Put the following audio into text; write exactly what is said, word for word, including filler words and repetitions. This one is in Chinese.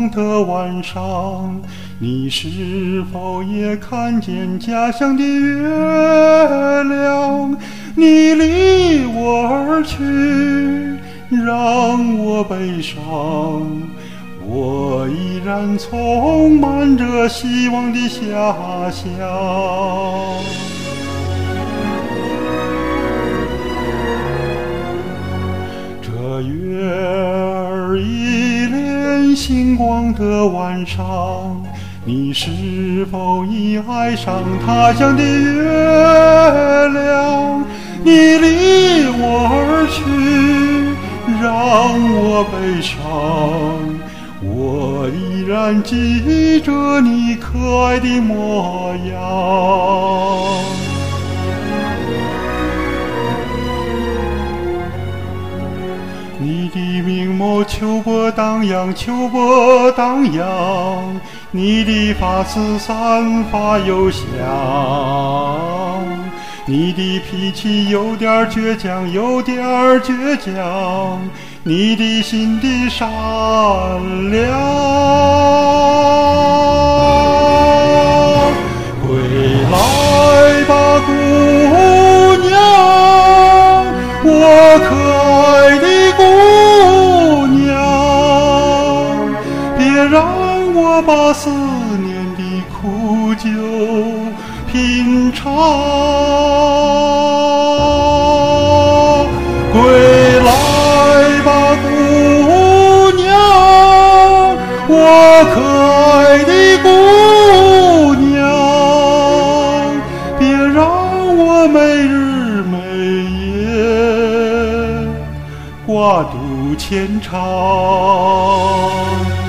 光的晚上，你是否也看见家乡的月亮？你离我而去，让我悲伤，我依然充满着希望的遐想。这月儿一连星光的晚上，你是否已爱上他乡的月亮？你离我而去，让我悲伤，我依然记着你可爱的模样。你的明眸秋波荡漾，秋波荡漾，你的发丝散发幽香，你的脾气有点倔强，有点倔强，你的心地善良。归来吧，姑娘，我可爱的姑娘，别让我把思念的苦酒品尝。归来吧，姑娘，我可爱的姑娘，别让我每日每夜挂肚牵肠。